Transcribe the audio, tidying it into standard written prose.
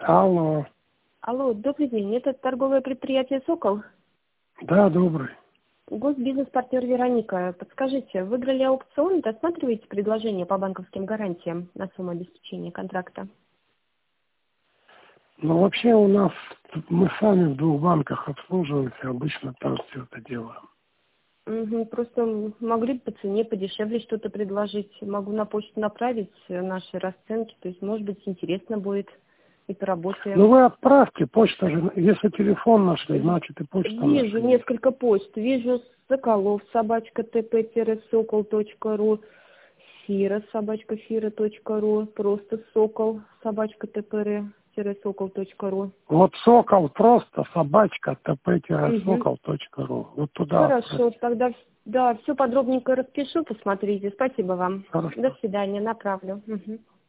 Алло. Алло, добрый день. Это торговое предприятие «Сокол». Да, добрый. Госбизнес-партнер Вероника. Подскажите, выиграли аукцион, досматриваете предложение по банковским гарантиям на сумму обеспечения контракта? Ну, вообще у нас, мы сами в 2 банках обслуживаемся, обычно там все это делаем. Угу, просто могли бы по цене подешевле что-то предложить. Могу на почту направить наши расценки, то есть, может быть, интересно будет и Ну, поработаем. вы отправьте, почта же, если телефон нашли, значит и почта Вижу наша есть. несколько почт. Вижу Соколов, _tp-сокол.ру, Фира, _фира.ру, просто Сокол, _tpr-сокол.ру. Вот сокол просто, собачка, Угу. tp-сокол.ру. Вот туда Хорошо, отправьте. тогда да, все подробненько распишу, посмотрите. Спасибо вам. До Хорошо. свидания, направлю. Угу.